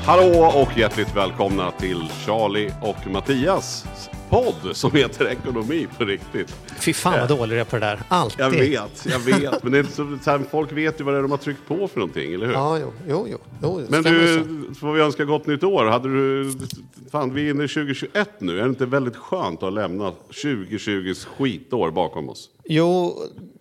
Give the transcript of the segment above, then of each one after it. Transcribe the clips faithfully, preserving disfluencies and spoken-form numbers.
Hallå och hjärtligt välkomna till Charlie och Mattias podd som heter Ekonomi på riktigt. Fy fan vad dålig det är på det där. Alltid. Jag vet, jag vet. Men det är så, så här, folk vet ju vad det är de har tryckt på för någonting, eller hur? Ja, jo, jo, jo. jo Men du, får vi önska gott nytt år. Hade du, fan, vi är inne i tjugo tjugoett nu. Är det inte väldigt skönt att lämna tjugo tjugos skitår bakom oss? Jo,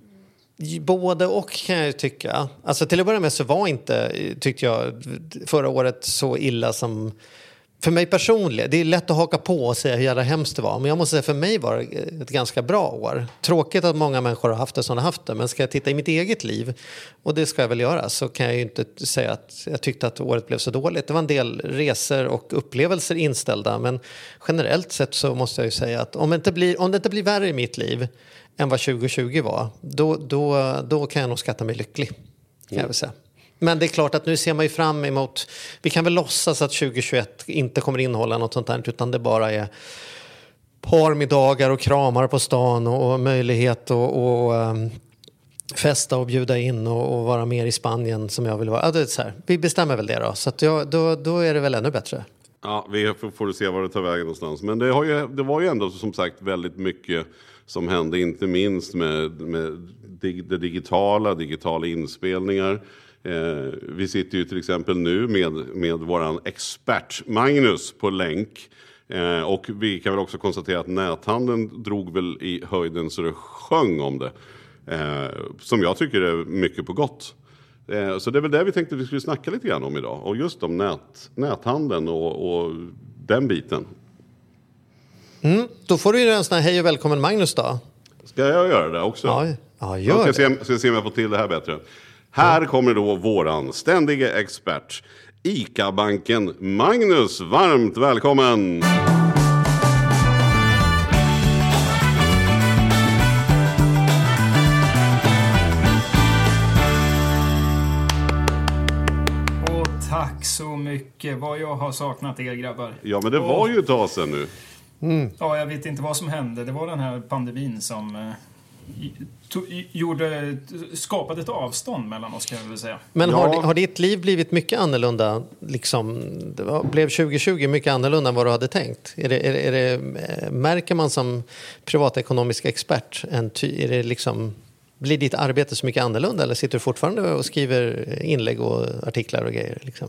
både och kan jag tycka. Alltså till att börja med så var inte, tyckte jag, förra året så illa som... För mig personligen, det är lätt att haka på och säga hur jävla hemskt det var. Men jag måste säga, för mig var det ett ganska bra år. Tråkigt att många människor har haft det som de har haft det. Men ska jag titta i mitt eget liv, och det ska jag väl göra, så kan jag ju inte säga att jag tyckte att året blev så dåligt. Det var en del resor och upplevelser inställda. Men generellt sett så måste jag ju säga att om det inte blir, om det inte blir värre i mitt liv än vad tjugo tjugo var, då, då, då kan jag nog skatta mig lycklig, kan jag väl säga. Men det är klart att nu ser man ju fram emot, vi kan väl låtsas att tjugo tjugoett inte kommer innehålla något sånt där, utan det bara är parmiddagar och kramar på stan och, och möjlighet att och, um, festa och bjuda in och, och vara mer i Spanien som jag vill vara. Ja, det är så här. Vi bestämmer väl det då, så att jag, då, då är det väl ännu bättre. Ja, vi får, får se var det tar vägen någonstans. Men det, har ju, det var ju ändå som sagt väldigt mycket som hände, inte minst med, med det digitala, digitala inspelningar. Eh, vi sitter ju till exempel nu med, med våran expert Magnus på länk. Eh, och vi kan väl också konstatera att näthandeln drog väl i höjden så det sjöng om det. Eh, som jag tycker är mycket på gott. Eh, så det är väl det vi tänkte att vi skulle snacka lite grann om idag. Och just om nät, näthandeln och, och den biten. Mm, då får du ju en sån här hej och välkommen Magnus då. Ska jag göra det också? Ja, ja gör jag ska det. se, ska se om jag får till det här bättre. Här kommer då våran ständiga expert, ICA-banken Magnus. Varmt välkommen! Och tack så mycket. Vad jag har saknat er grabbar. Ja, men det var ju ett tag sedan nu. Mm. Ja, jag vet inte vad som hände. Det var den här pandemin som... Eh, To- gjorde, skapade ett avstånd mellan oss, kan jag väl säga. Men ja. har, har ditt liv blivit mycket annorlunda? Liksom, det var, blev tjugo tjugo mycket annorlunda än vad du hade tänkt? Är det, är, är det, märker man som privatekonomisk expert, en ty, är det liksom, blir ditt arbete så mycket annorlunda? Eller sitter du fortfarande och skriver inlägg och artiklar och grejer? Liksom?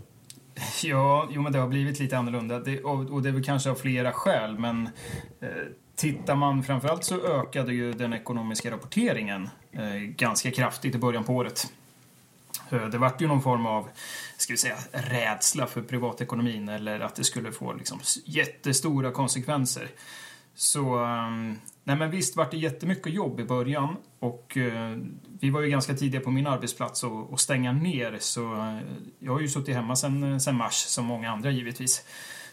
Ja, jo, men det har blivit lite annorlunda. Det, och, och det är väl kanske av flera skäl, men... Eh, Tittar man framförallt så ökade ju den ekonomiska rapporteringen eh, ganska kraftigt i början på året. Eh, det var ju någon form av, ska vi säga, rädsla för privatekonomin eller att det skulle få liksom, jättestora konsekvenser. Så eh, nej men visst var det jättemycket jobb i början och eh, vi var ju ganska tidiga på min arbetsplats och, och stänga ner, så eh, jag har ju suttit hemma sedan, sedan mars som många andra givetvis.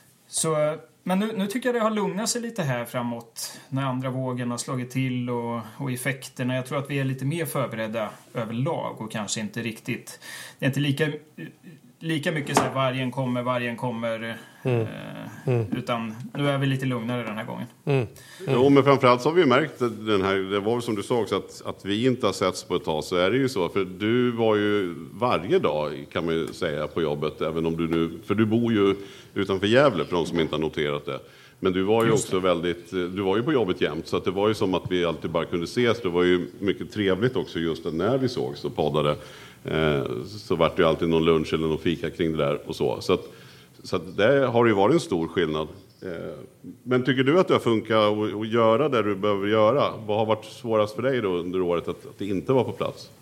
Så Men nu, nu tycker jag det har lugnat sig lite här framåt när andra vågen har slagit till och, och effekterna. Jag tror att vi är lite mer förberedda överlag och kanske inte riktigt... Det är inte lika, lika mycket så här vargen kommer, vargen kommer. Mm. Eh, mm. Utan nu är vi lite lugnare den här gången. Mm. Mm. Jo, men framförallt så har vi märkt den här... Det var som du sa också att, att vi inte har setts på ett tag, så är det ju så. För du var ju varje dag, kan man ju säga, på jobbet. Även om du nu... För du bor ju utanför Gävle, för de som inte har noterat det. Men du var ju också väldigt... Du var ju på jobbet jämt, så att det var ju som att vi alltid bara kunde ses. Det var ju mycket trevligt också just när vi sågs och poddade. Eh, så var det ju alltid någon lunch eller någon fika kring det där och så. Så att, så att det har ju varit en stor skillnad. Eh, men tycker du att det har funkat att, att göra det du behöver göra? Vad har varit svårast för dig då under året att, att det inte var på plats?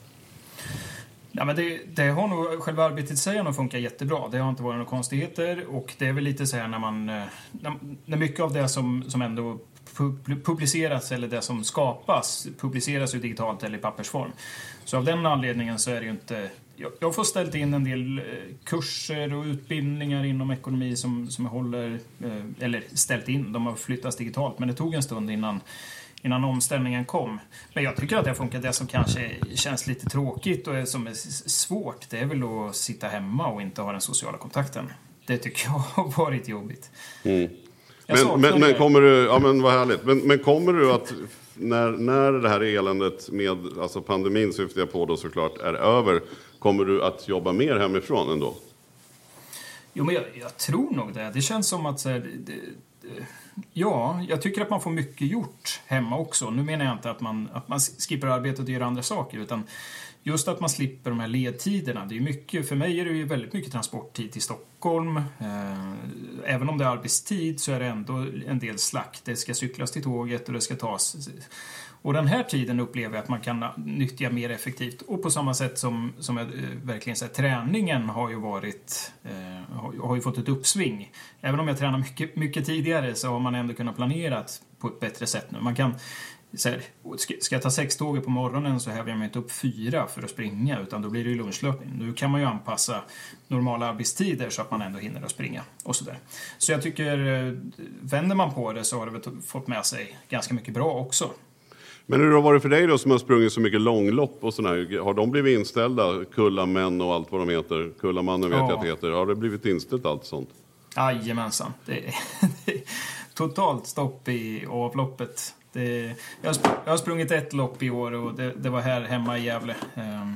Ja, men det, det har nog, själva arbetet i sig har nog funkat jättebra. Det har inte varit några konstigheter och det är väl lite så här när man, när, när mycket av det som, som ändå publiceras eller det som skapas publiceras ju digitalt eller i pappersform. Så av den anledningen så är det ju inte... Jag, jag får ställt in en del kurser och utbildningar inom ekonomi som, som jag håller... Eller ställt in, de har flyttats digitalt, men det tog en stund innan... innan omställningen kom. Men jag tycker att det funkar. Det som kanske känns lite tråkigt och som är svårt, det är väl att sitta hemma och inte ha den sociala kontakten. Det tycker jag har varit jobbigt. Mm. Men, men, men kommer du, ja men vad härligt. Men, men kommer du att när, när det här eländet med alltså pandemin, syftar jag på då såklart, är över, kommer du att jobba mer hemifrån ändå? Jo, men jag, jag tror nog det. Det känns som att så här, det, det, ja, jag tycker att man får mycket gjort hemma också. Nu menar jag inte att man, att man skippar arbetet och gör andra saker, utan just att man slipper de här ledtiderna. Det är mycket, för mig är det ju väldigt mycket transporttid till Stockholm. Eh, även om det är arbetstid så är det ändå en del slakt. Det ska cyklas till tåget och det ska tas. Och den här tiden upplever jag att man kan nyttja mer effektivt. Och på samma sätt som, som jag, verkligen så här, träningen har ju varit eh, har, har ju fått ett uppsving. Även om jag tränar mycket, mycket tidigare så har man ändå kunnat planera på ett bättre sätt nu. Man kan så här, ska jag ta sex tåget på morgonen så häver jag mig inte upp fyra för att springa, utan då blir det ju lunchlöpning. Nu kan man ju anpassa normala arbetstider så att man ändå hinner att springa och sådär. Så jag tycker, vänder man på det så har det väl fått med sig ganska mycket bra också. Men hur har det varit för dig då som har sprungit så mycket långlopp och sådär? Har de blivit inställda? Kullamän och allt vad de heter. Kullamannen vet ja. jag att det heter. Har det blivit inställt allt sånt? Jajamensan. Det är, det är totalt stopp i avloppet. Det, jag, har spr- jag har sprungit ett lopp i år och det, det var här hemma i Gävle. Um,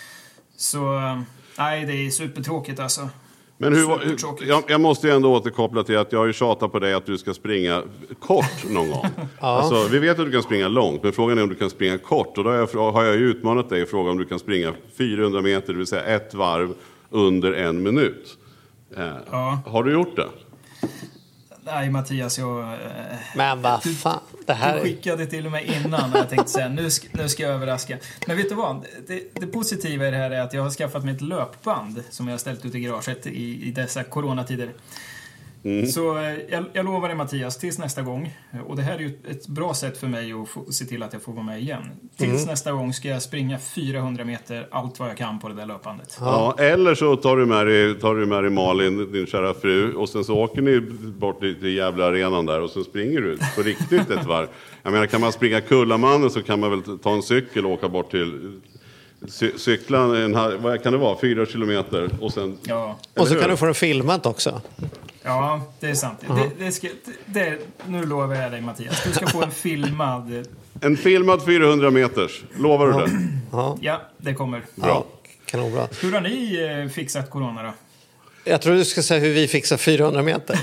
så nej, det är supertråkigt alltså. Men hur, jag, jag måste ju ändå återkoppla till att jag har ju tjatat på dig att du ska springa kort någon gång. Ja. Alltså, vi vet att du kan springa långt, men frågan är om du kan springa kort. Och då har jag, har jag ju utmanat dig i fråga om du kan springa fyrahundra meter, det vill säga ett varv under en minut. Eh, ja. Har du gjort det? Nej, Mattias, jag... Eh, men vad fan, det här... Du skickade till mig innan och jag tänkte säga, nu ska, nu ska jag överraska. Men vet du vad? Det, det positiva i det här är att jag har skaffat mig ett löpband som jag har ställt ut i garaget i, i dessa coronatider. Mm. Så eh, jag, jag lovar dig, Mattias, tills nästa gång. Och det här är ju ett bra sätt för mig att få, se till att jag får vara med igen. Tills mm. nästa gång ska jag springa fyrahundra meter, allt vad jag kan på det där löpbandet. Ja, eller så tar du med dig, tar du med dig Malin, din kära fru, och sen så åker ni bort till, till jävla arenan där och så springer du på riktigt ett varv. Jag menar, kan man springa Kullamannen så kan man väl ta en cykel och åka bort till... Cy- cykla en här, vad kan det vara, fyra kilometer och sen... Ja. Och så kan du få den filmat också. Ja, det är sant. Uh-huh. Det, det ska, det, nu lovar jag dig, Mattias. Du ska få en filmad... En filmad fyrahundra meters. Lovar du det? Uh-huh. Ja, det kommer. Bra. Ja, kanonbra. Hur har ni eh, fixat corona då? Jag tror du ska säga hur vi fixar fyrahundra meter.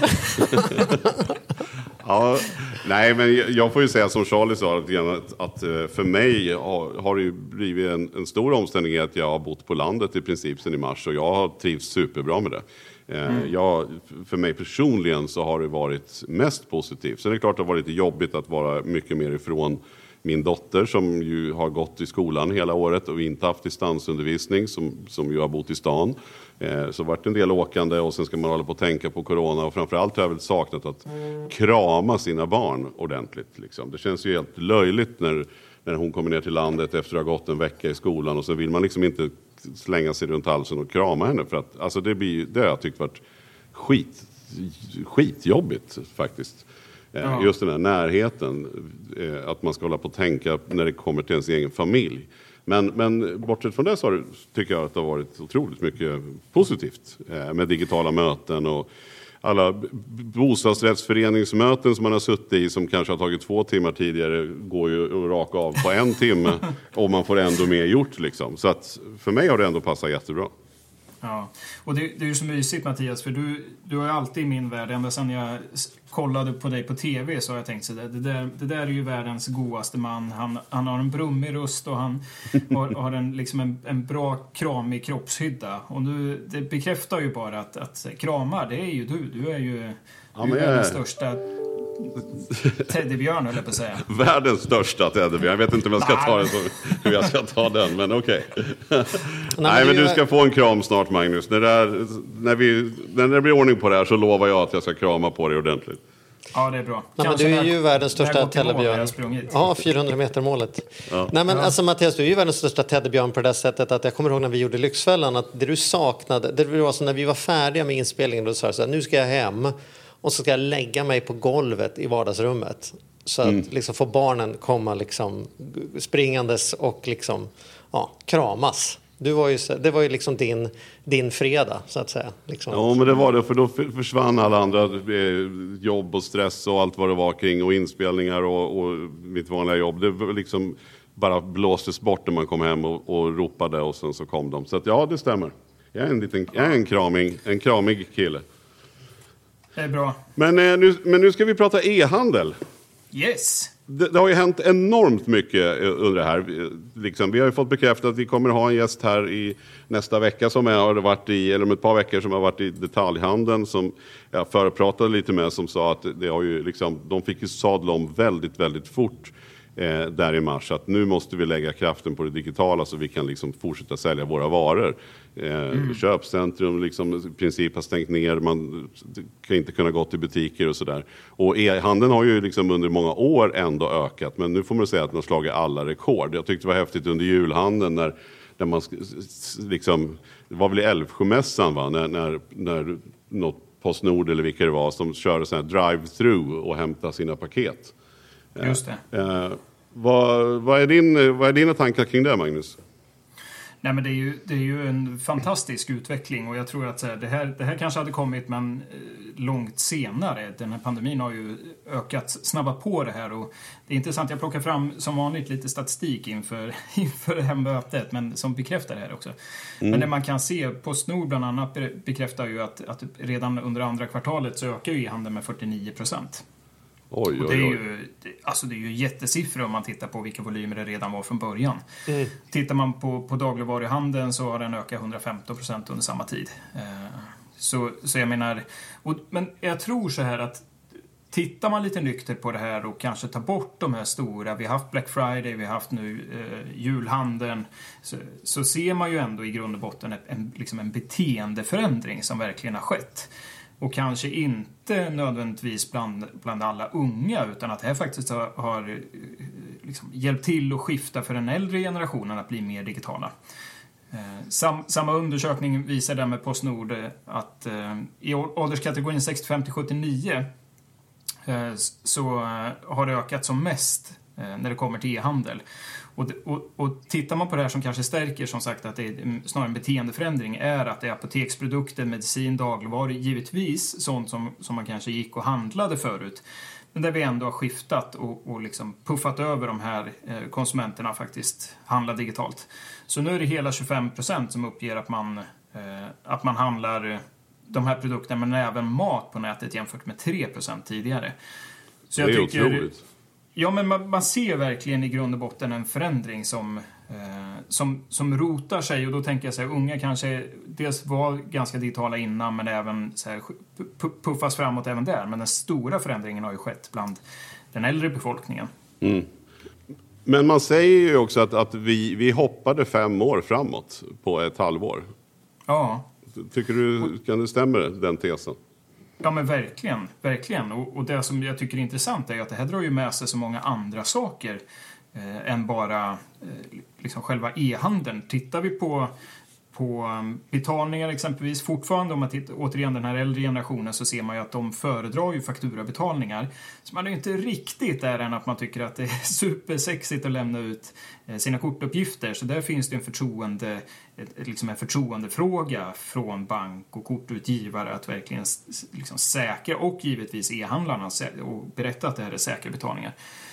Ja, nej, men jag får ju säga som Charlie sa att, att för mig har, har det ju blivit en, en stor omständighet. Jag har bott på landet i princip sedan i mars och jag har trivts superbra med det. Mm. Jag, för mig personligen så har det varit mest positivt. Så det är klart att det har varit lite jobbigt att vara mycket mer ifrån min dotter som ju har gått i skolan hela året och inte haft distansundervisning som, som ju har bott i stan. Eh, så vart en del åkande och sen ska man hålla på att tänka på corona och framförallt har jag väl saknat att krama sina barn ordentligt. Liksom. Det känns ju helt löjligt när, när hon kommer ner till landet efter att ha gått en vecka i skolan och så vill man liksom inte slänga sig runt halsen och krama henne för att alltså det, blir, det har jag tyckt varit skit, skitjobbigt faktiskt. Ja. Just den här närheten, att man ska hålla på att tänka när det kommer till ens egen familj. Men, men bortsett från det så har det, tycker jag att det har varit otroligt mycket positivt med digitala möten och alla bostadsrättsföreningsmöten som man har suttit i som kanske har tagit två timmar tidigare går ju att raka av på en timme och man får ändå mer gjort liksom. Så att för mig har det ändå passat jättebra. Ja, och det, det är ju så mysigt, Mattias, för du, du har ju alltid i min värld, ända sedan jag kollade på dig på tv så har jag tänkt så där, det, där, det där är ju världens godaste man. Han, han har en brummig röst och han har, har en, liksom en, en bra kramig kroppshydda. Och nu, det bekräftar ju bara att, att kramar, det är ju du. Du är ju ja, du är världens största teddybjörn, höll jag på att säga. Världens största teddybjörn. Jag vet inte om jag ska ta, det så, hur jag ska ta den, men okej. Okay. Nej, men du ska få en kram snart, Magnus. När det, är, när, vi, när det blir ordning på det här så lovar jag att jag ska krama på dig ordentligt. Ja, det är bra. Nej, men du är ju världens största teddybjörn. Ja, fyrahundra meter målet. Ja. Nej, men ja. Alltså Mattias, du är ju världens största teddybjörn på det sättet att jag kommer ihåg när vi gjorde Lyxfällan att det du saknade, det var så när vi var färdiga med inspelningen då sa så här, nu ska jag hem och så ska jag lägga mig på golvet i vardagsrummet så att mm. liksom få barnen komma liksom springandes och liksom ja, kramas. Du var ju, det var ju liksom din, din fredag, så att säga. Liksom. Ja, men det var det, för då försvann alla andra jobb och stress och allt vad det var kring och inspelningar och, och mitt vanliga jobb. Det liksom bara blåstes bort när man kom hem och, och ropade och sen så kom de. Så att ja, det stämmer. Jag är en liten, jag är en kraming, en kramig kille. Det är bra. Men, eh, nu, men nu ska vi prata e-handel. Yes. Det, det har ju hänt enormt mycket under det här. Liksom, vi har ju fått bekräftat att vi kommer ha en gäst här i nästa vecka som har varit i, eller om ett par veckor som har varit i detaljhandeln som jag förpratade lite med, som sa att det har ju liksom, de fick ju sadla om väldigt, väldigt fort eh, där i mars. Att nu måste vi lägga kraften på det digitala så vi kan liksom fortsätta sälja våra varor. Eh, mm. Köpcentrum liksom, i princip har stängt ner, man kan inte kunna gå till butiker och sådär. Och e-handeln har ju liksom under många år ändå ökat, men nu får man säga att man har slagit alla rekord. Jag tyckte det var häftigt under julhandeln när, när man liksom, det var väl i Älvsjömässan va, när, när, när något Postnord eller vilka det var som körde sån här drive-through och hämtade sina paket. Just det. Eh, vad, vad, är din, vad är dina tankar kring det, Magnus? Nej, men det är ju, det är ju en fantastisk utveckling och jag tror att så här, det, här, det här kanske hade kommit men långt senare. Den här pandemin har ju ökat, snabbat på det här och det är intressant. Jag plockar fram som vanligt lite statistik inför, inför det här mötet men som bekräftar det här också. Mm. Men det man kan se, Postnord bland annat bekräftar ju att, att redan under andra kvartalet så ökar ju e-handeln med fyrtionio procent. Oj, och det är oj, oj. ju, alltså det är ju jättesiffror om man tittar på vilka volymer det redan var från början. Mm. Tittar man på, på dagligvaruhandeln så har den ökat hundrafemton procent under samma tid. Eh, så, så jag menar, och, men jag tror så här att tittar man lite nykter på det här och kanske tar bort de här stora, vi har haft Black Friday, vi har haft nu eh, julhandeln, så, så ser man ju ändå i grund och botten en, liksom en beteendeförändring som verkligen har skett. Och kanske inte nödvändigtvis bland, bland alla unga utan att det här faktiskt har, har liksom hjälpt till att skifta för den äldre generationen att bli mer digitala. Eh, sam, samma undersökning visar där med Postnord att eh, i ålderskategorin sextiofem till sjuttionio eh, så har det ökat som mest eh, när det kommer till e-handel. Och, och, och tittar man på det här som kanske stärker som sagt att det är snarare en beteendeförändring är att det är apoteksprodukter, medicin, dagligvaror, givetvis sånt som, som man kanske gick och handlade förut. Men där vi ändå har skiftat och, och liksom puffat över de här eh, konsumenterna faktiskt handlar digitalt. Så nu är det hela tjugofem procent som uppger att man, eh, att man handlar de här produkterna men även mat på nätet jämfört med tre procent tidigare. Så jag det är tycker, otroligt. Ja, men man, man ser verkligen i grund och botten en förändring som, eh, som, som rotar sig. Och då tänker jag så här, unga kanske dels var ganska digitala innan men även så här, puffas framåt även där. Men den stora förändringen har ju skett bland den äldre befolkningen. Mm. Men man säger ju också att, att vi, vi hoppade fem år framåt på ett halvår. Ja. Tycker du, kan det stämma den tesen? Ja, men verkligen, verkligen. Och, och det som jag tycker är intressant är att det här drar ju med sig så många andra saker eh, än bara eh, liksom själva e-handeln. Tittar vi på, på um, betalningar exempelvis, fortfarande om man tittar återigen den här äldre generationen så ser man ju att de föredrar ju fakturabetalningar. Så man är ju inte riktigt där än att man tycker att det är supersexigt att lämna ut eh, sina kortuppgifter. Så där finns det en förtroende, ett, liksom en förtroendefråga från bank och kortutgivare att verkligen liksom säkra och givetvis e-handlarna och berätta att det här är säkra betalningar.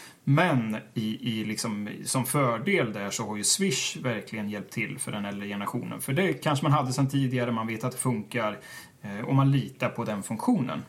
Men i, i liksom, som fördel där så har ju Swish verkligen hjälpt till för den äldre generationen. För det kanske man hade sedan tidigare, man vet att det funkar eh, och man litar på den funktionen.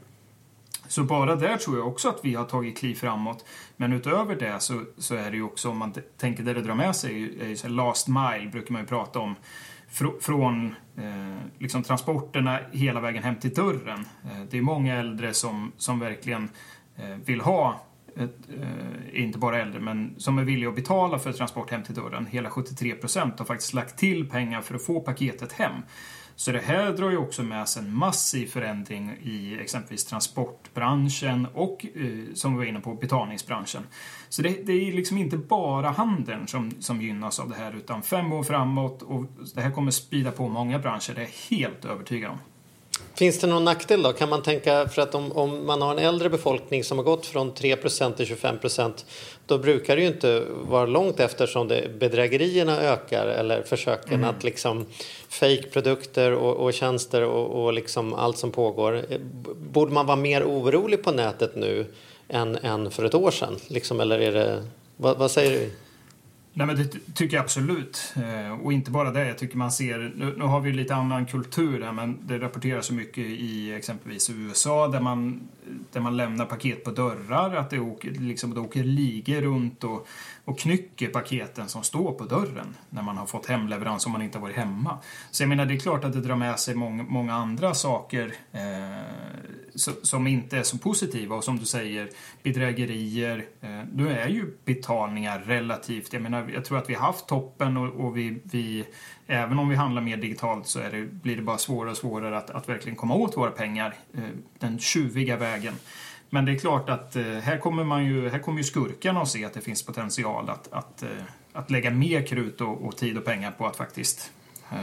Så bara där tror jag också att vi har tagit kliv framåt. Men utöver det så, så är det ju också, om man tänker där det drar med sig, är ju så här last mile brukar man ju prata om. Fr- från eh, liksom transporterna hela vägen hem till dörren. Eh, det är många äldre som, som verkligen eh, vill ha Ett, eh, inte bara äldre, men som är villiga att betala för transport hem till dörren. Hela sjuttiotre procent har faktiskt lagt till pengar för att få paketet hem. Så det här drar ju också med sig en massiv förändring i exempelvis transportbranschen och eh, som vi var inne på, betalningsbranschen. Så det, det är liksom inte bara handeln som, som gynnas av det här, utan fem år framåt, och det här kommer spida på många branscher, det är jag helt övertygad om. Finns det någon nackdel då? Kan man tänka, för att om, om man har en äldre befolkning som har gått från tre procent till tjugofem procent, då brukar det ju inte vara långt efter som det, bedrägerierna ökar eller försöken mm. att liksom fake-produkter och, och tjänster och, och liksom allt som pågår. Borde man vara mer orolig på nätet nu än, än för ett år sedan? Liksom, eller är det, vad, vad säger du? Nej, men det tycker jag absolut. Och inte bara det. Jag tycker man ser, nu, nu har vi lite annan kultur här, men det rapporteras så mycket i exempelvis U S A där man, där man lämnar paket på dörrar, att det åker, liksom, det åker ligor runt och, och knycker paketen som står på dörren när man har fått hemleverans om man inte har varit hemma. Så jag menar, det är klart att det drar med sig många, många andra saker eh, så, som inte är så positiva, och som du säger, bedrägerier. Eh, nu är ju betalningar relativt, jag menar, jag tror att vi har haft toppen, och, och vi, vi, även om vi handlar mer digitalt så är det, blir det bara svårare och svårare att, att verkligen komma åt våra pengar eh, den tjuviga vägen. Men det är klart att eh, här kommer man ju, här kommer ju skurkarna att se att det finns potential att, att, eh, att lägga mer krut och, och tid och pengar på att faktiskt eh,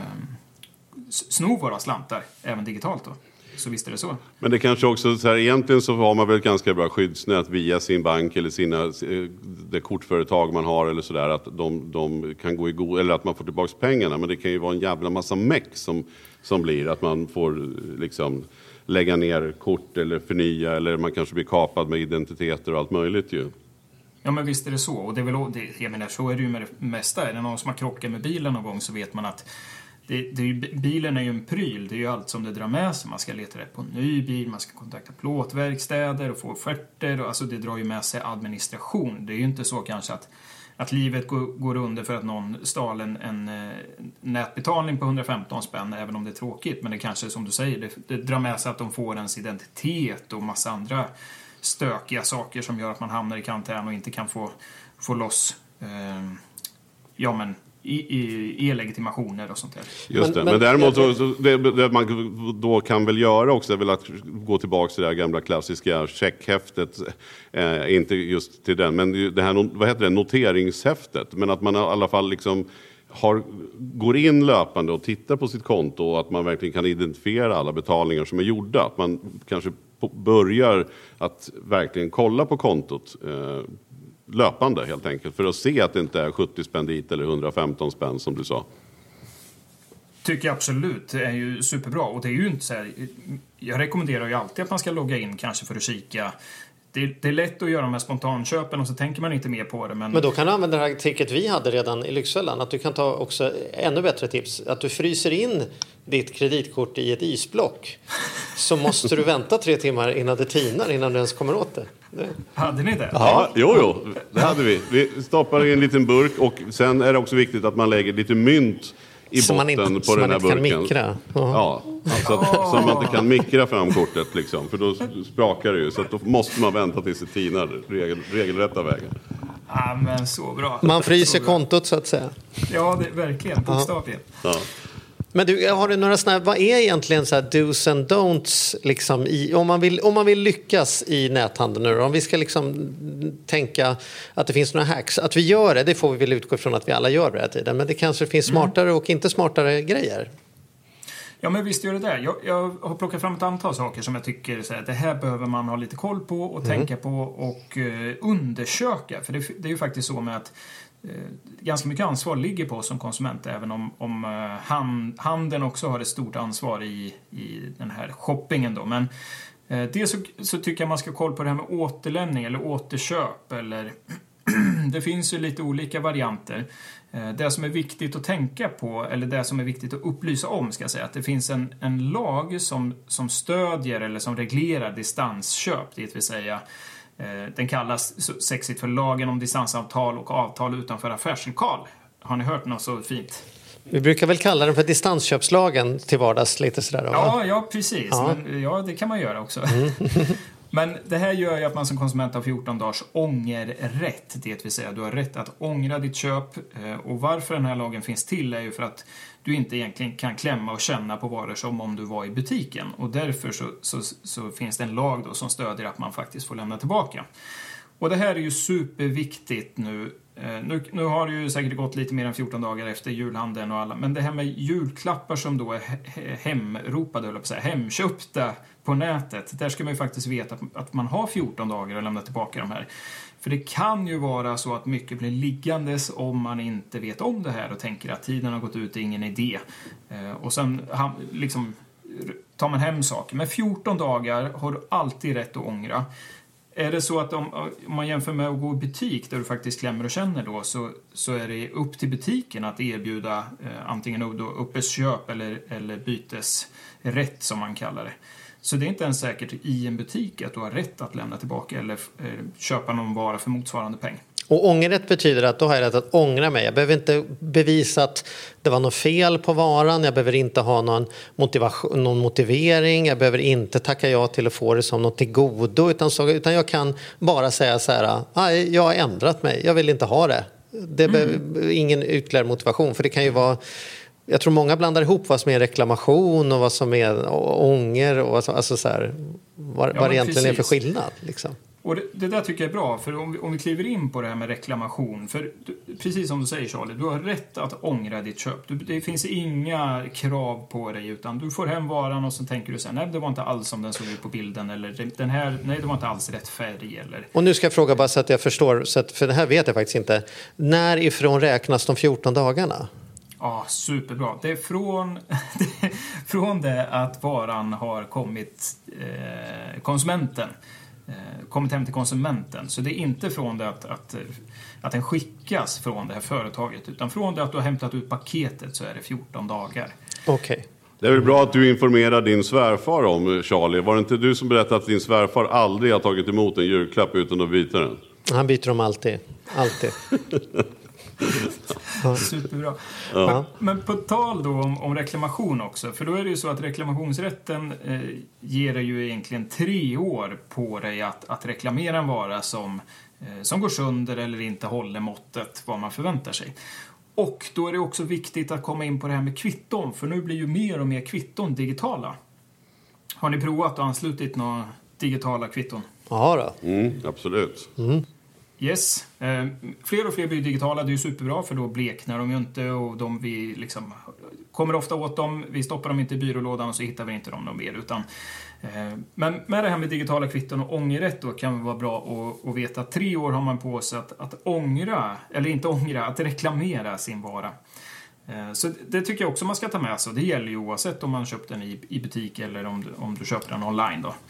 sno våra slantar även digitalt då. Så visst är det så. Men det kanske också, så här, egentligen så har man väl ganska bra skyddsnät via sin bank eller sina, det kortföretag man har eller sådär, att de, de kan gå i god, eller att man får tillbaka pengarna. Men det kan ju vara en jävla massa meck som, som blir att man får liksom lägga ner kort eller förnya, eller man kanske blir kapad med identiteter och allt möjligt ju. Ja, men visst är det så. Och det är väl, det, jag menar, så är det ju med det mesta. Är det någon som har krockat med bilen någon gång så vet man att Det, det är ju, bilen är ju en pryl, det är ju allt som det drar med sig. Man ska leta rätt på en ny bil, man ska kontakta plåtverkstäder och få offerter. Och, alltså det drar ju med sig administration. Det är ju inte så kanske att, att livet går, går under för att någon stal en, en, en nätbetalning på hundrafemton spänn, även om det är tråkigt. Men det kanske, som du säger, det, det drar med sig att de får ens identitet och massa andra stökiga saker som gör att man hamnar i karantän och inte kan få, få loss eh, ja men i, i e-legitimationer och sånt där. Just det, men, men däremot så, så det, det man då kan väl göra också är väl att gå tillbaka till det här gamla klassiska checkhäftet, eh, inte just till den, men det här, vad heter det, noteringshäftet, men att man i alla fall liksom har, går in löpande och tittar på sitt konto, och att man verkligen kan identifiera alla betalningar som är gjorda, att man kanske börjar att verkligen kolla på kontot eh, löpande helt enkelt, för att se att det inte är sjuttio spänn dit eller hundrafemton spänn som du sa. Tycker jag absolut, det är ju superbra. Och det är ju inte så här, jag rekommenderar ju alltid att man ska logga in kanske för att kika. Det, det är lätt att göra de här spontanköpen och så tänker man inte mer på det. Men, men då kan du använda det här tricket vi hade redan i Lyxfällan. Att du kan ta också ännu bättre tips. Att du fryser in ditt kreditkort i ett isblock. Så måste du vänta tre timmar innan det tinar, innan du ens kommer åt det. det. Hade ni det? Ja, jo, jo. Det hade vi. Vi stoppar i en liten burk, och sen är det också viktigt att man lägger lite mynt i som botten man inte, på den här burken. burken. Kan mikra. Ja, alltså att, så man inte kan mikra fram kortet liksom, för då sprakar det ju, så att då måste man vänta tills det tinar regel, regelrätta vägen. Ja, men så bra. Man fryser så bra. kontot så att säga. Ja, det, verkligen, bokstavligen. Ja. Men du, har du några såna här, vad är egentligen så här do's and don'ts liksom i, om man vill om man vill lyckas i näthandeln nu, om vi ska liksom tänka att det finns några hacks, att vi gör det, det får vi väl utgå från att vi alla gör det här tiden, men det kanske finns smartare mm. och inte smartare grejer. Ja, men visst gör det där. Jag, jag har plockat fram ett antal saker som jag tycker så här, det här behöver man ha lite koll på och mm. tänka på och uh, undersöka, för det, det är ju faktiskt så med att ganska mycket ansvar ligger på oss som konsument, även om, om hand, handeln också har ett stort ansvar i, i den här shoppingen då. Men eh, det så, så tycker jag man ska kolla på det här med återlämning eller återköp, eller det finns ju lite olika varianter. Eh, det som är viktigt att tänka på, eller det som är viktigt att upplysa om, ska jag säga, att det finns en, en lag som, som stödjer eller som reglerar distansköp, det vill säga den kallas så sexigt för lagen om distansavtal och avtal utanför affärslokal. Har ni hört något så fint? Vi brukar väl kalla den för distansköpslagen till vardags lite sådär då, ja, ja, precis. Ja. Men, ja, det kan man göra också. Mm. Men det här gör ju att man som konsument har fjorton dagars ångerrätt. Det vill säga du har rätt att ångra ditt köp. Och varför den här lagen finns till är ju för att du inte egentligen kan klämma och känna på varor som om du var i butiken. Och därför så, så, så finns det en lag då som stödjer att man faktiskt får lämna tillbaka. Och det här är ju superviktigt nu. Nu, nu har det ju säkert gått lite mer än fjorton dagar efter julhandeln och alla. Men det här med julklappar som då är hemropade, eller på säga, hemköpta på nätet. Där ska man ju faktiskt veta att, att man har fjorton dagar att lämna tillbaka de här. För det kan ju vara så att mycket blir liggandes om man inte vet om det här och tänker att tiden har gått ut, det är ingen idé. Eh, och sen liksom tar man hem saker. Men fjorton dagar har du alltid rätt att ångra. är det så att om, om man jämför med att gå i butik där du faktiskt klämmer och känner då, så, så är det upp till butiken att erbjuda eh, antingen då uppköp eller, eller bytesrätt som man kallar det. Så det är inte ens säkert i en butik att du har rätt att lämna tillbaka eller eh, köpa någon vara för motsvarande peng. Och ångerrätt betyder att då har jag rätt att ångra mig. Jag behöver inte bevisa att det var något fel på varan. Jag behöver inte ha någon, motivation, någon motivering. Jag behöver inte tacka ja till att få det som något till godo. Utan, så, utan jag kan bara säga så här, nej, jag har ändrat mig. Jag vill inte ha det. Det behöver mm. ingen ytterligare motivation. För det kan ju vara... Jag tror många blandar ihop vad som är reklamation och vad som är ånger. Och vad, som, alltså så här, vad, ja, vad det egentligen precis. är för skillnad. Liksom. Och det, det där tycker jag är bra, för om vi, om vi kliver in på det här med reklamation, för du, precis som du säger Charlie, du har rätt att ångra ditt köp. Du, det finns inga krav på dig, utan du får hem varan och så tänker du så här, nej det var inte alls som den såg ut på bilden, eller den här, nej det var inte alls rätt färg. Eller... Och nu ska jag fråga bara så att jag förstår, så att, för det här vet jag faktiskt inte. När ifrån räknas de fjorton dagarna? Ja, superbra. Det är från, från det att varan har kommit eh, konsumenten. kommit hem till konsumenten. Så det är inte från det att, att, att den skickas från det här företaget, utan från det att du har hämtat ut paketet så är det fjorton dagar. Okej. Okay. Det är väl bra att du informerar din svärfar om, Charlie. Var det inte du som berättade att din svärfar aldrig har tagit emot en julklapp utan att byta den? Han byter dem alltid. Alltid. Ja. Superbra. Ja. Men, men på tal då om, om reklamation också, för då är det ju så att reklamationsrätten eh, ger dig ju egentligen tre år på dig att, att reklamera en vara som, eh, som går sönder eller inte håller måttet vad man förväntar sig. Och då är det också viktigt att komma in på det här med kvitton, för nu blir ju mer och mer kvitton digitala. Har ni provat och anslutit några digitala kvitton? Ja då. Mm, absolut. Mm. Yes. Eh, fler och fler blir digitala. Det är ju superbra, för då bleknar de ju inte och de vi liksom kommer ofta åt dem. Vi stoppar dem inte i byrålådan och så hittar vi inte dem någon mer. Utan, eh, men med det här med digitala kvitton och ångerrätt då kan det vara bra att, att veta att tre år har man på sig att, att ångra, eller inte ångra, att reklamera sin vara. Eh, så det tycker jag också man ska ta med sig. Det gäller ju oavsett om man köpt den i, i butik eller om du, om du köper den online då.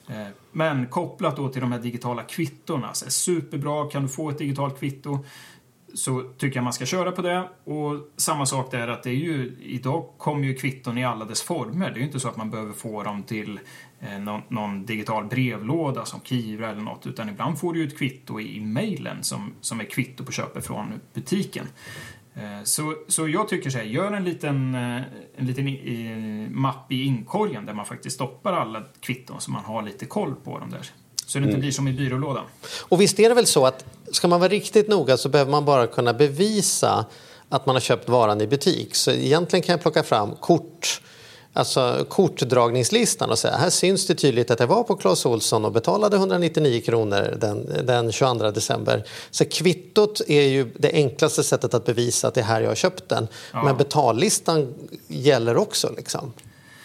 Men kopplat då till de här digitala kvittorna, så är superbra. Kan du få ett digitalt kvitto så tycker jag man ska köra på det. Och samma sak där, att det är ju, idag kommer ju kvitton i alla dess former. Det är ju inte så att man behöver få dem till eh, någon, någon digital brevlåda som Kivra eller något, utan ibland får du ju ett kvitto i mejlen som, som är kvitto på köpet från butiken. Så, så jag tycker så här, gör en liten, en liten i, mapp i inkorgen där man faktiskt stoppar alla kvitton så man har lite koll på dem där. Så det inte mm. blir som i byrålådan. Och visst är det väl så att ska man vara riktigt noga så behöver man bara kunna bevisa att man har köpt varan i butik. Så egentligen kan jag plocka fram kort, alltså kortdragningslistan och säga, här syns det tydligt att jag var på Clas Ohlson och betalade etthundranittionio kronor den, den tjugoandra december. Så kvittot är ju det enklaste sättet att bevisa att det är här jag har köpt den. Ja. Men betallistan gäller också liksom.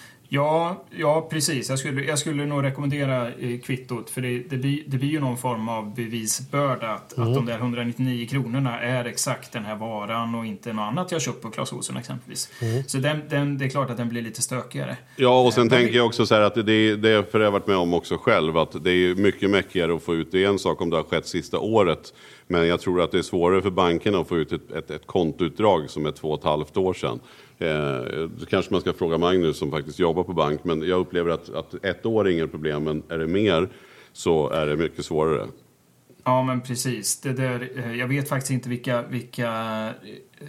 Ja, ja precis. Jag skulle, jag skulle nog rekommendera eh, kvittot, för det, det, blir, det blir ju någon form av bevisbörda att, mm. att de där etthundranittionio kronorna är exakt den här varan och inte något annat jag köpt på Clas Ohlson exempelvis. Mm. Så den, den, det är klart att den blir lite stökigare. Ja, och sen eh, tänker vi... jag också så här att det, det är för jag har varit med om också själv, att det är mycket mäckigare att få ut. Det är en sak om det har skett sista året, men jag tror att det är svårare för bankerna att få ut ett, ett, ett kontoutdrag som är två och ett halvt år sedan. Eh, kanske man ska fråga Magnus som faktiskt jobbar på bank, men jag upplever att, att ett år är inget problem, men är det mer så är det mycket svårare. Ja, men precis. Det där, eh, jag vet faktiskt inte vilka, vilka eh,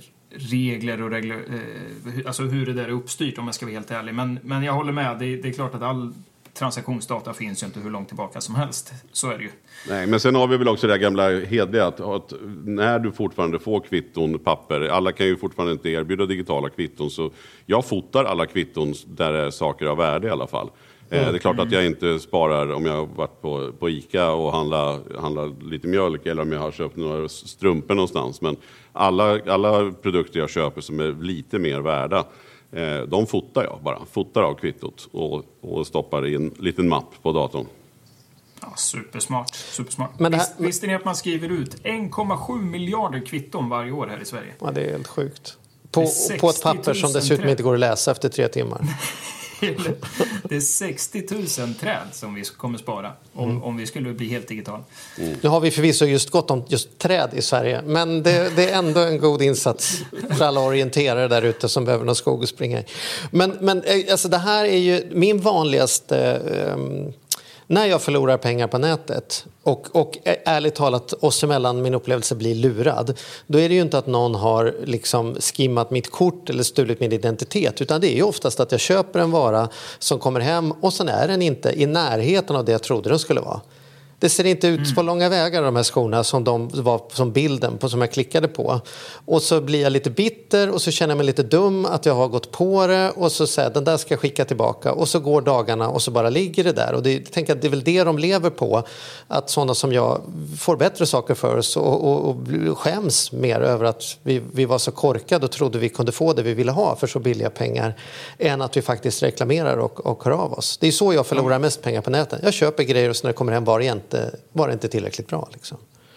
regler och regler, eh, alltså hur det där är uppstyrt om jag ska vara helt ärlig, men, men jag håller med, det, det är klart att all transaktionsdata finns ju inte hur långt tillbaka som helst. Så är det ju. Nej, men sen har vi väl också det gamla hedliga att, att när du fortfarande får kvitton, papper, alla kan ju fortfarande inte erbjuda digitala kvitton, så jag fotar alla kvitton där det är saker av värde i alla fall. Mm. Eh, det är klart att jag inte sparar om jag har varit på, på Ica och handlat handla lite mjölk eller om jag har köpt några strumpor någonstans, men alla, alla produkter jag köper som är lite mer värda, de fotar jag bara. Fotar av kvittot och, och stoppar i en liten mapp på datorn. Ja, supersmart. supersmart. Men det här... Visst, visste ni att man skriver ut en komma sju miljarder kvitton varje år här i Sverige? Ja, det är helt sjukt. På, på ett papper som dessutom inte går att läsa efter tre timmar. till... Det är sextio tusen träd som vi kommer spara om, mm. om vi skulle bli helt digital. Mm. Nu har vi förvisso just gått om just träd i Sverige, men det, det är ändå en god insats för alla orienterare där ute som behöver någon skog att springa i. Men, men alltså det här är ju min vanligaste... Um, när jag förlorar pengar på nätet och, och ärligt talat oss emellan min upplevelse blir lurad, då är det ju inte att någon har liksom skimmat mitt kort eller stulit min identitet, utan det är ju oftast att jag köper en vara som kommer hem och sen är den inte i närheten av det jag trodde den skulle vara. Det ser inte ut mm. på långa vägar de här skorna som de var som bilden på som jag klickade på. Och så blir jag lite bitter och så känner jag mig lite dum att jag har gått på det och så säger den där ska jag skicka tillbaka och så går dagarna och så bara ligger det där. Och det, jag tänker att det är väl det de lever på, att sådana som jag får bättre saker för oss och, och, och skäms mer över att vi, vi var så korkade och trodde vi kunde få det vi ville ha för så billiga pengar än att vi faktiskt reklamerar och, och hör av oss. Det är så jag förlorar mest pengar på nätet. Jag köper grejer och så när det kommer hem var igen var det inte tillräckligt bra liksom.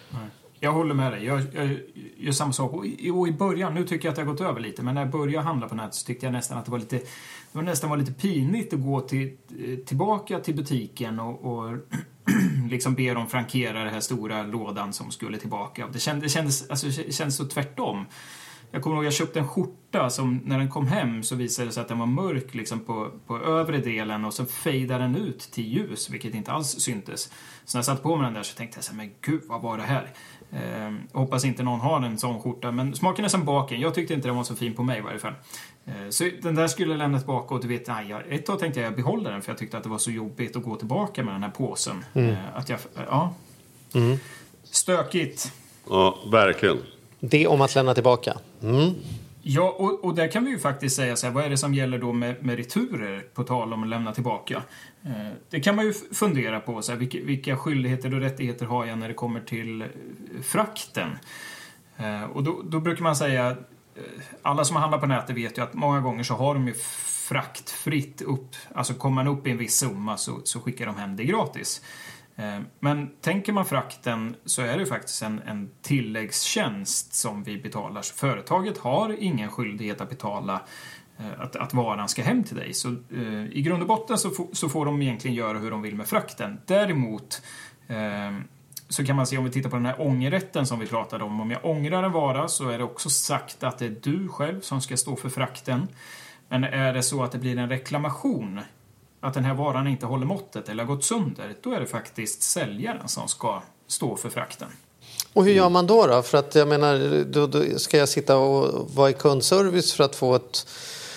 Jag håller med dig. Jag, jag gör samma sak. Och i, och i början, nu tycker jag att jag har gått över lite, men när jag började handla på nätet så tyckte jag nästan att det var lite, det var nästan var lite pinigt att gå till, tillbaka till butiken och, och liksom be dem frankera den här stora lådan som skulle tillbaka. Det kändes, det kändes, alltså, det kändes så tvärtom. Jag kommer ihåg att jag köpte en skjorta som när den kom hem så visade det sig att den var mörk liksom på, på övre delen och så fejdade den ut till ljus, vilket inte alls syntes. Så när jag satt på mig den där så tänkte jag så här, men gud, vad var det här? Eh, hoppas inte någon har en sån skjorta, men smaken är som baken. Jag tyckte inte den var så fin på mig i varje fall. Eh, så den där skulle lämnas tillbaka och du vet, nej, jag, ett tag tänkte jag jag behåller den för jag tyckte att det var så jobbigt att gå tillbaka med den här påsen. Mm. Eh, att jag, ja. Mm. Stökigt. Ja, verkligen. Det om att lämna tillbaka. Mm. Ja, och, och där kan vi ju faktiskt säga så här, vad är det som gäller då med, med returer på tal om att lämna tillbaka? Eh, det kan man ju fundera på, så här, vilka, vilka skyldigheter och rättigheter har jag när det kommer till frakten? Eh, och då, då brukar man säga, eh, alla som handlar på nätet vet ju att många gånger så har de ju fraktfritt upp, alltså kommer man upp i en viss summa så, så skickar de hem det gratis. Men tänker man frakten så är det faktiskt en, en tilläggstjänst som vi betalar. Så företaget har ingen skyldighet att betala att, att varan ska hem till dig. Så eh, i grund och botten så, f- så får de egentligen göra hur de vill med frakten. Däremot eh, så kan man se, om vi tittar på den här ångerrätten som vi pratade om. Om jag ångrar en vara så är det också sagt att det är du själv som ska stå för frakten. Men är det så att det blir en reklamation, att den här varan inte håller måttet eller har gått sönder, då är det faktiskt säljaren som ska stå för frakten. Och hur gör man då då? För att jag menar, då, då ska jag sitta och vara i kundservice för att få ett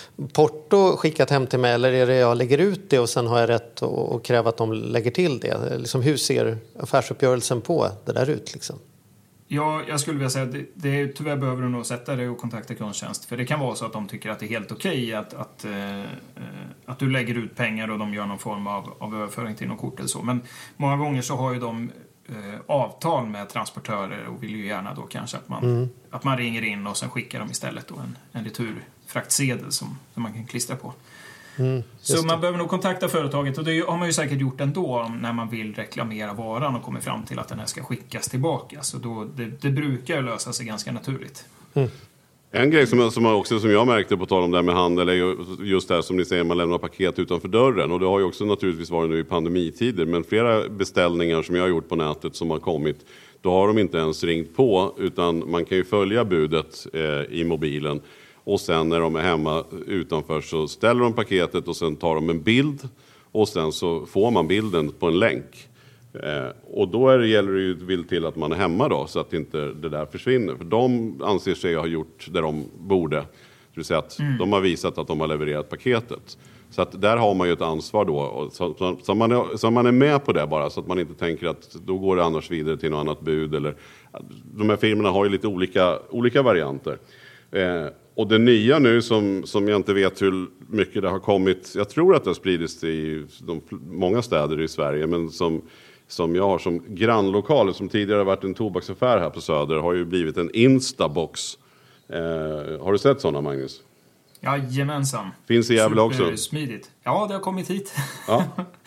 porto skickat hem till mig, eller är det jag lägger ut det och sen har jag rätt att, att kräva att de lägger till det? Liksom, hur ser affärsuppgörelsen på det där ut liksom? Ja, jag skulle vilja säga att det, det, tyvärr behöver du nog sätta dig och kontakta kundtjänst. För det kan vara så att de tycker att det är helt okej okay att, att, eh, att du lägger ut pengar och de gör någon form av, av överföring till någon kort eller så. Men många gånger så har ju de eh, avtal med transportörer och vill ju gärna då kanske att man, mm. att man ringer in och sen skickar de istället då en, en returfraktsedel som, som man kan klistra på. Mm, så man behöver nog kontakta företaget, och det har man ju säkert gjort ändå när man vill reklamera varan och kommer fram till att den här ska skickas tillbaka. Så då, det, det brukar lösa sig ganska naturligt. Mm. En grej som, som, också, som jag märkte på tal om det här med handel är ju just det här som ni säger, man lämnar paket utanför dörren. Och det har ju också naturligtvis varit nu i pandemitider, men flera beställningar som jag har gjort på nätet som har kommit, då har de inte ens ringt på, utan man kan ju följa budet eh, i mobilen. Och sen när de är hemma utanför så ställer de paketet och sen tar de en bild. Och sen så får man bilden på en länk. Eh, och då är det, gäller det ju vill till att man är hemma då, så att inte det där försvinner. För de anser sig ha gjort det de borde. Det vill säga att mm. de har visat att de har levererat paketet. Så att där har man ju ett ansvar då. Och så, så, så, man är, så man är med på det bara, så att man inte tänker att då går det annars vidare till något annat bud. Eller, de här firmorna har ju lite olika, olika varianter. Eh, Och det nya nu som, som jag inte vet hur mycket det har kommit, jag tror att det har spridits i de, många städer i Sverige, men som, som jag har som grannlokal, som tidigare har varit en tobaksaffär här på Söder, har ju blivit en Instabox. Eh, har du sett sådana, Magnus? Jajamensan. Finns i Gävle också? Smidigt. Ja, det har kommit hit. Ja.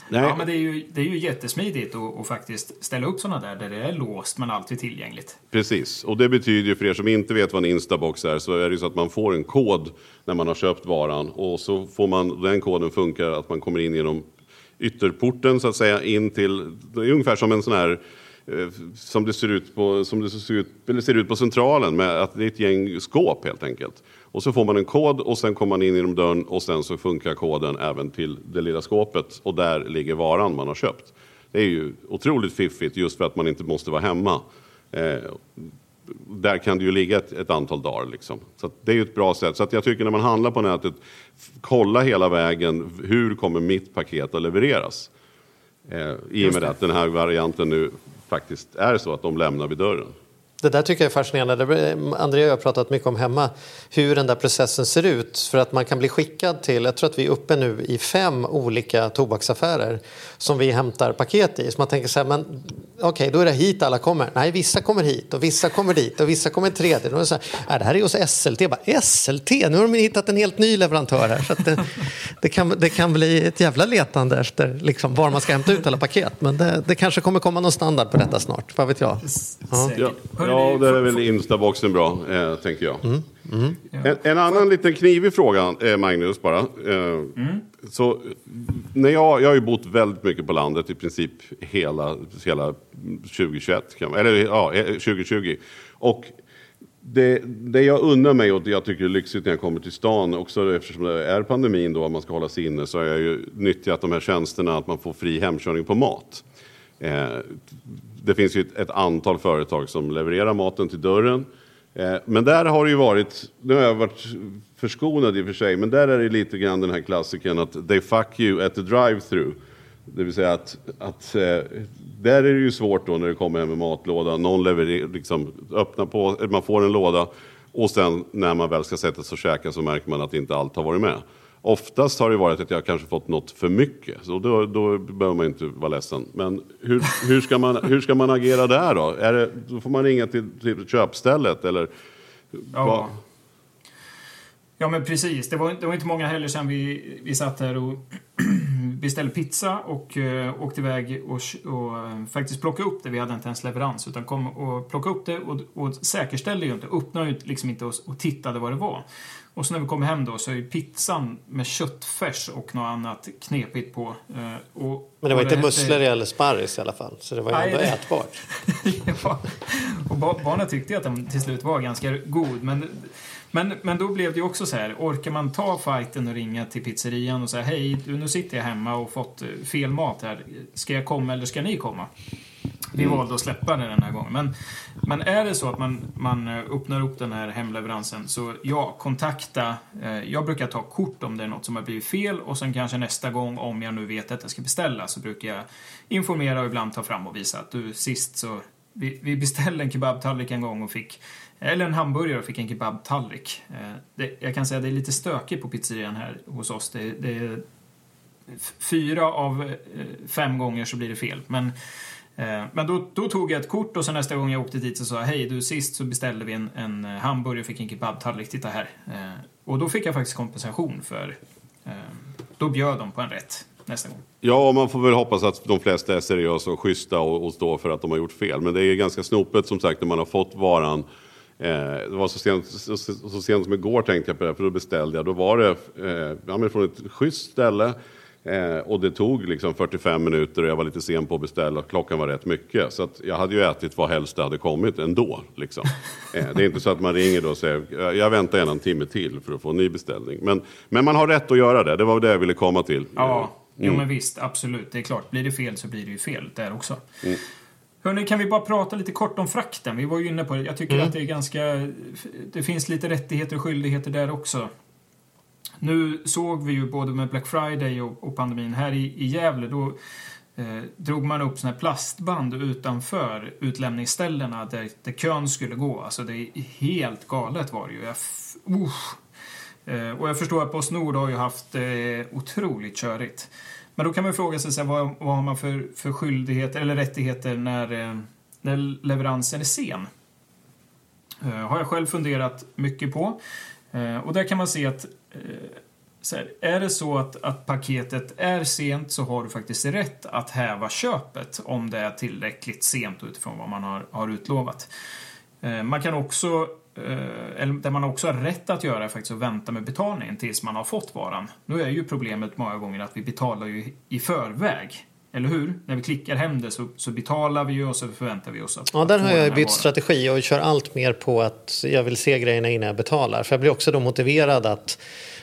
Nej. Ja, men det är ju, det är ju jättesmidigt att, att faktiskt ställa upp sådana där där det är låst men alltid tillgängligt. Precis, och det betyder ju för er som inte vet vad en Instabox är, så är det så att man får en kod när man har köpt varan, och så får man, den koden funkar att man kommer in genom ytterporten så att säga in till, det är ungefär som en sån här som det ser ut på, som det ser ut, eller ser ut på centralen, med att det är ett gäng skåp helt enkelt. Och så får man en kod och sen kommer man in genom dörren och sen så funkar koden även till det lilla skåpet och där ligger varan man har köpt. Det är ju otroligt fiffigt just för att man inte måste vara hemma. Eh, där kan det ju ligga ett, ett antal dagar liksom. Så att det är ju ett bra sätt. Så att jag tycker när man handlar på nätet, kolla hela vägen, hur kommer mitt paket att levereras? Eh, I och med att den här varianten nu faktiskt är så att de lämnar vid dörren. Det där tycker jag är fascinerande. Andrea och jag har pratat mycket om hemma hur den där processen ser ut. För att man kan bli skickad till, jag tror att vi är uppe nu i fem olika tobaksaffärer som vi hämtar paket i. Så man tänker så här, men okej, okay, då är det hit alla kommer. Nej, vissa kommer hit och vissa kommer dit och vissa kommer tredje. Då är det så här, nej, det här är hos S L T. Jag bara, S L T? Nu har de hittat en helt ny leverantör här. Så att det, det, kan, det kan bli ett jävla letande efter liksom, var man ska hämta ut alla paket. Men det, det kanske kommer komma någon standard på detta snart. Vad vet jag? Ja. Ja. Ja, det är väl Instaboxen bra, eh, tänker jag. Mm. Mm. En, en annan liten knivig fråga, eh, Magnus, bara. Eh, mm. Så, när jag, jag har ju bott väldigt mycket på landet, i princip hela, hela tjugohundratjugoett, kan, eller ja, tjugohundratjugo. Och det, det jag unnar mig och det jag tycker är lyxigt när jag kommer till stan, också eftersom det är pandemin då, att man ska hålla sig inne, så har jag ju nyttjat de här tjänsterna att man får fri hemkörning på mat. Eh, det finns ju ett, ett antal företag som levererar maten till dörren. Eh, men där har det ju varit, nu har jag varit förskonad i och för sig, men där är det lite grann den här klassiken att they fuck you at the drive-thru. Det vill säga att, att eh, där är det ju svårt då när det kommer hem med matlåda. Någon levererar, liksom öppnar på, man får en låda och sen när man väl ska sätta sig och käka så märker man att inte allt har varit med. Oftast har det varit att jag kanske fått något för mycket. Så då, då behöver man inte vara ledsen. Men hur, hur, ska, man, hur ska man agera där då? Är det, då får man ringa till, till köpstället eller? Ja. Va? Ja, men precis. Det var, det var inte många heller sedan vi, vi satt här och beställde pizza och uh, åkte iväg och, och uh, faktiskt plocka upp det. Vi hade inte ens leverans utan kom och plocka upp det och, och säkerställde ju inte, öppnade ju liksom inte och, och tittade vad det var. Och så när vi kom hem då så är ju pizzan med köttfärs och något annat knepigt på. Uh, och, Men det var och inte det, musslor eller sparris i alla fall, så det var ju ändå ätbart. Ja, och barnen tyckte att den till slut var ganska god, men Men, men då blev det ju också så här, orkar man ta fighten och ringa till pizzerian och säga hej, nu sitter jag hemma och fått fel mat här, ska jag komma eller ska ni komma? Vi mm. valde att släppa det den här gången. Men, men är det så att man, man öppnar upp den här hemleveransen, så ja, kontakta. Eh, jag brukar ta kort om det är något som har blivit fel, och sen kanske nästa gång, om jag nu vet att jag ska beställa, så brukar jag informera och ibland ta fram och visa att du sist så, vi, vi beställde en kebabtallrik en gång och fick, eller en hamburgare och fick en kebabtallrik. Eh, det, jag kan säga att det är lite stökigt på pizzerian här hos oss. Det, det är fyra av eh, fem gånger så blir det fel. Men Men då, då tog jag ett kort, och sen nästa gång jag åkte dit så sa jag, hej du, sist så beställde vi en, en hamburgare och fick en kebabtallrik, titta här. Eh, och då fick jag faktiskt kompensation för, eh, då bjöd de på en rätt nästa gång. Ja, man får väl hoppas att de flesta är seriösa och schyssta och, och står för att de har gjort fel. Men det är ganska snopet som sagt när man har fått varan. Eh, det var så sent, så, så, så sent som igår tänkte jag på det, för då beställde jag. Då var det eh, ja, men från ett schysst ställe. Eh, och det tog liksom fyrtiofem minuter och jag var lite sen på att beställa och klockan var rätt mycket. Så att jag hade ju ätit vad helst det hade kommit ändå. Liksom. Eh, det är inte så att man ringer då och säger jag väntar gärna en timme till för att få en ny beställning. Men, men man har rätt att göra det, det var det jag ville komma till. Ja, mm. jo men visst, absolut. Det är klart, blir det fel så blir det ju fel där också. Mm. Hörrni, kan vi bara prata lite kort om frakten? Vi var ju inne på det. Jag tycker mm. att det är ganska, det finns lite rättigheter och skyldigheter där också. Nu såg vi ju både med Black Friday och, och pandemin här i, i Gävle, då eh, drog man upp såna här plastband utanför utlämningsställena där, där kön skulle gå. Alltså det är helt galet var det ju. Jag f- uh. eh, och jag förstår att PostNord har ju haft eh, otroligt körigt. Men då kan man fråga sig så här, vad, vad har man för, för skyldigheter eller rättigheter när, eh, när leveransen är sen? Eh, har jag själv funderat mycket på. Eh, och där kan man se att eh, så här, är det så att, att paketet är sent så har du faktiskt rätt att häva köpet om det är tillräckligt sent utifrån vad man har, har utlovat. Eh, man kan också, eh, eller där man också har rätt att göra är faktiskt att vänta med betalningen tills man har fått varan. Nu är ju problemet många gånger att vi betalar ju i förväg. Eller hur? När vi klickar hem det så, så betalar vi ju och så förväntar vi oss att... Ja, där har jag bytt varan. strategi och kör allt mer på att jag vill se grejerna innan jag betalar. För jag blir också då motiverad att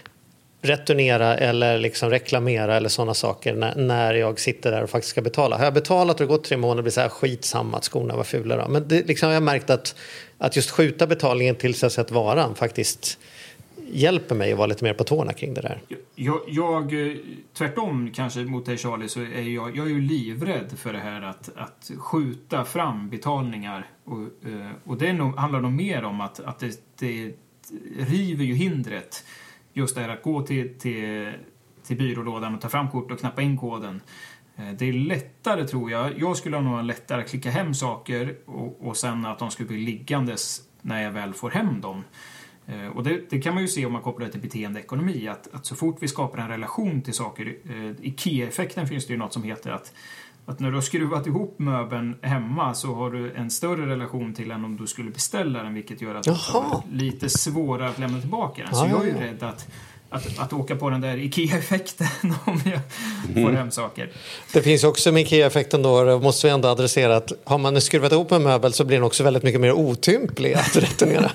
returnera eller liksom reklamera eller sådana saker när, när jag sitter där och faktiskt ska betala. Har jag betalat och gått tre månader blir det så här skitsamma att skorna var fula då. Men det, liksom, jag har märkt att, att just skjuta betalningen tills jag sett varan faktiskt hjälper mig att vara lite mer på tårna kring det där. Jag, jag tvärtom kanske mot dig Charlie så är jag, jag är ju livrädd för det här att, att skjuta fram betalningar och, och det är nog, handlar nog mer om att, att det, det river ju hindret just det här att gå till, till, till byrålådan och ta fram kort och knappa in koden. Det är lättare tror jag. Jag skulle nog ha lättare att klicka hem saker och, och sen att de skulle bli liggandes när jag väl får hem dem. Och det, det kan man ju se om man kopplar det till beteendeekonomi att, att så fort vi skapar en relation till saker, eh, IKEA-effekten finns det ju något som heter att, att när du har skruvat ihop möbeln hemma så har du en större relation till än om du skulle beställa den, vilket gör att det är lite svårare att lämna tillbaka den. Så Aha. jag är ju rädd att, att, att åka på den där IKEA-effekten om jag får mm. hem saker. Det finns också med IKEA-effekten då, då måste vi ändå adressera att har man skruvat ihop en möbel så blir den också väldigt mycket mer otymplig att returnera.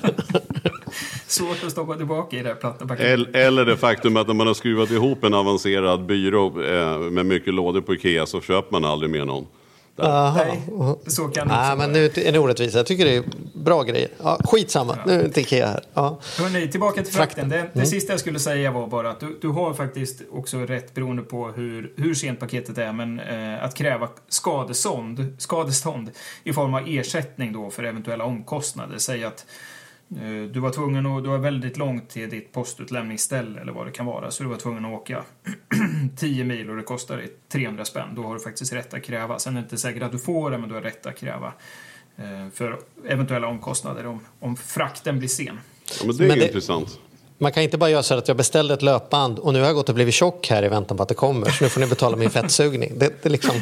Svårt att stoppa tillbaka i det här platta paketet. Eller det faktum att när man har skruvat ihop en avancerad byrå eh, med mycket lådor på IKEA så köper man aldrig mer någon. Nej, så kan det Nej, men nu är det orättvist. Jag tycker det är bra grejer. Ja, skitsamma, ja. Nu är det inte IKEA här. Ja. Hörrni, tillbaka till frakten. Det, det mm. sista jag skulle säga var bara att du, du har faktiskt också rätt beroende på hur, hur sent paketet är, men eh, att kräva skadestånd, skadestånd i form av ersättning då för eventuella omkostnader. Säg att eh, du var tvungen att, du var väldigt långt till ditt postutlämningsställe eller vad det kan vara, så du var tvungen att åka tio mil och det kostar dig trehundra spänn. Då har du faktiskt rätt att kräva. Sen är det inte säkert att du får det, men du har rätt att kräva eh, för eventuella omkostnader om, om frakten blir sen. Ja, men det är men det, intressant. Man kan inte bara göra så att jag beställde ett löpband och nu har jag gått och blivit tjock här i väntan på att det kommer. Så nu får ni betala min fettsugning. Det, det liksom...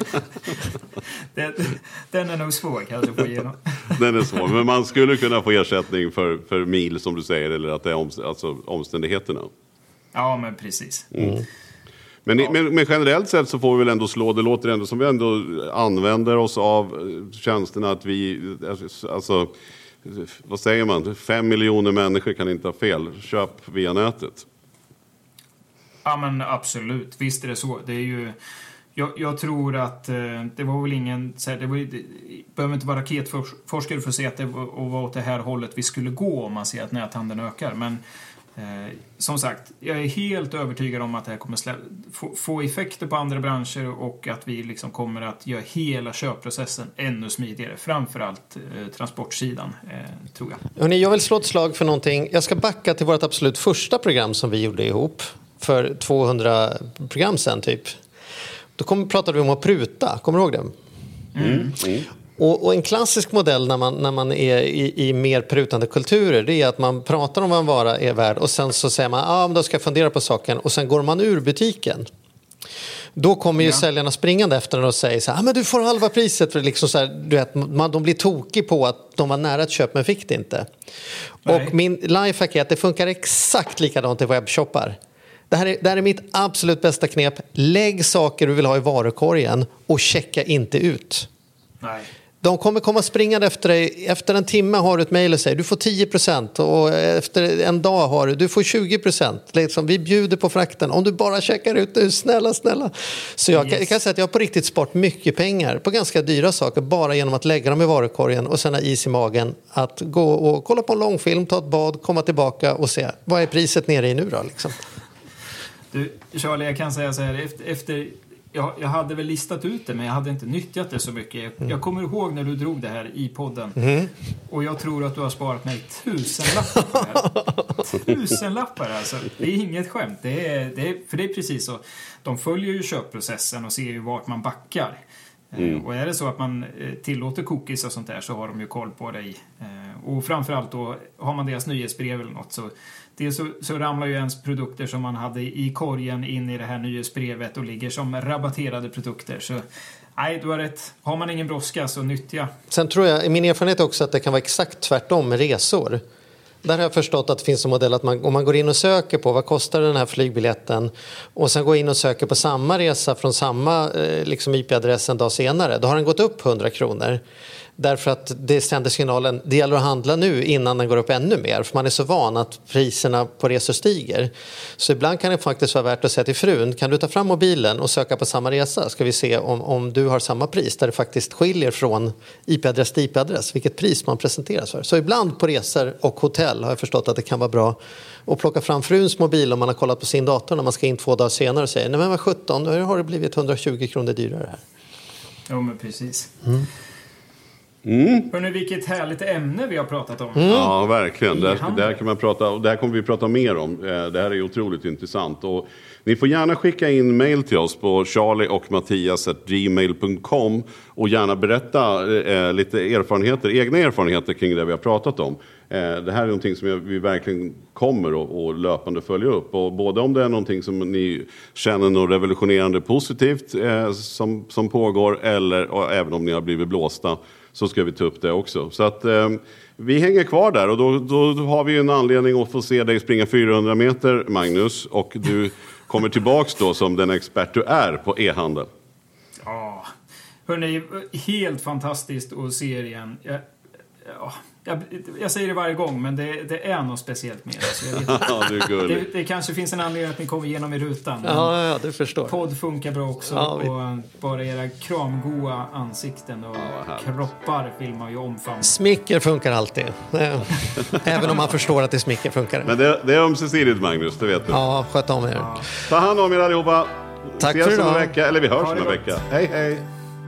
den, den är nog svår kanske att få igenom. Den är svår, men man skulle kunna få ersättning för, för mil som du säger, eller att det är om, alltså omständigheterna. Ja, men precis. Mm. Men, ja. men, men generellt sett så får vi väl ändå slå, det låter ändå som vi ändå använder oss av tjänsterna att vi, alltså, vad säger man, fem miljoner människor kan inte ha fel, köp via nätet. Ja, men absolut, visst är det så. Det är ju, jag, jag tror att eh, det var väl ingen, så här, det, var, det behöver inte vara raketforskare för att se att det var, var åt det här hållet vi skulle gå om man ser att näthandeln ökar, men Eh, som sagt, jag är helt övertygad om att det här kommer slä- få, få effekter på andra branscher och att vi liksom kommer att göra hela köpprocessen ännu smidigare. Framförallt eh, transportsidan, eh, tror jag. Hörrni, jag vill slå ett slag för någonting. Jag ska backa till vårt absolut första program som vi gjorde ihop för tvåhundra program sedan typ. Då kom, pratade vi om att pruta, kommer du ihåg det? Mm. Mm. Och, och en klassisk modell när man, när man är i, i mer prutande kulturer, det är att man pratar om vad en vara är värd och sen så säger man ja, ah, då ska jag fundera på saken och sen går man ur butiken. Då kommer ju ja. säljarna springande efter den och säger så här, ah, men du får halva priset för liksom så här, du vet, man, de blir tokig på att de var nära ett köp men fick det inte. Nej. Och min lifehack är att det funkar exakt likadant i webbshoppar. Det här, är, det här är mitt absolut bästa knep. Lägg saker du vill ha i varukorgen och checka inte ut. Nej. De kommer komma springande efter dig. Efter en timme har du ett mejl och säger du får tio procent och efter en dag har du, du får tjugo procent. Liksom, vi bjuder på frakten. Om du bara checkar ut nu, snälla, snälla. Så jag, yes. jag kan säga att jag har på riktigt sparat mycket pengar på ganska dyra saker bara genom att lägga dem i varukorgen och sen ha is i magen att gå och kolla på en långfilm, ta ett bad, komma tillbaka och se vad är priset nere i nu då liksom. Du, Charlie, jag kan säga så här efter, efter Jag, jag hade väl listat ut det, men jag hade inte nyttjat det så mycket. Jag, mm. jag kommer ihåg när du drog det här i podden. Mm. Och jag tror att du har sparat mig tusenlappar. Tusenlappar alltså. Det är inget skämt. Det är, det är, för det är precis så. De följer ju köpprocessen och ser ju vart man backar. Mm. Och är det så att man tillåter cookies och sånt där så har de ju koll på dig. Och framförallt då har man deras nyhetsbrev eller något så Dels så, så ramlar ju ens produkter som man hade i korgen in i det här nyhetsbrevet och ligger som rabatterade produkter. Så nej, du har rätt. Har man ingen brådska så nyttja. Sen tror jag, i min erfarenhet också, att det kan vara exakt tvärtom med resor. Där har jag förstått att det finns en modell att man, om man går in och söker på vad kostar den här flygbiljetten och sen går in och söker på samma resa från samma eh, liksom I P-adress en dag senare, då har den gått upp hundra kronor. Därför att det sänder signalen, det gäller att handla nu innan den går upp ännu mer. För man är så van att priserna på resor stiger. Så ibland kan det faktiskt vara värt att säga till frun, kan du ta fram mobilen och söka på samma resa? Ska vi se om, om du har samma pris, där det faktiskt skiljer från I P-adress till I P-adress. Vilket pris man presenteras för. Så ibland på resor och hotell har jag förstått att det kan vara bra att plocka fram fruns mobil om man har kollat på sin dator när man ska in två dagar senare och säger, nej men vad sjutton, då har det blivit hundratjugo kronor dyrare här. Ja, men precis. Mm. Mm. Hörrni, vilket härligt ämne vi har pratat om. Mm. Ja, verkligen. Det här, det här kan man prata, och det här kommer vi prata mer om. Det här är otroligt intressant. Och ni får gärna skicka in mail till oss på charlie och mattias at gmail punkt com och gärna berätta eh, lite erfarenheter, egna erfarenheter kring det vi har pratat om. Eh, det här är någonting som vi verkligen kommer och, och löpande följa upp. Och både om det är någonting som ni känner något revolutionerande positivt eh, som, som pågår, eller och även om ni har blivit blåsta, så ska vi ta upp det också. Så att eh, vi hänger kvar där, och då, då, då har vi en anledning att få se dig springa fyrahundra meter, Magnus. Och du kommer tillbaks då som den expert du är på e-handel. Ja, hörni, helt fantastiskt att se er igen. Jag, ja, jag, jag säger det varje gång, men det, det är något speciellt med det. Så jag vet, ja, du är gullig. det, det kanske finns en anledning att ni kommer igenom i rutan. Ja, ja, du förstår. Podd funkar bra också. Ja, vi... Och bara era kramgoa ansikten och ja, kroppar vill man ju omfamna. Smicker funkar alltid. Även om man förstår att det smicker funkar. Men det, det är ömsesidigt, Magnus, det vet du. Ja, sköt om er. Ja. Ta hand om er allihopa. Tack Ses för idag. om en vecka, eller vi hörs om en vecka. Hej, hej.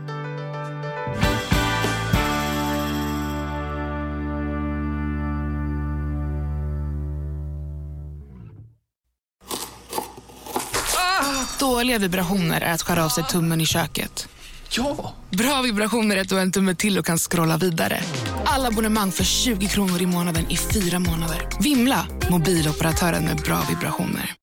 Dåliga vibrationer är att skära av sig tummen i köket. Ja! Bra vibrationer är att du har en tumme till och kan scrolla vidare. Alla abonnemang för tjugo kronor i månaden i fyra månader. Vimla, mobiloperatören med bra vibrationer.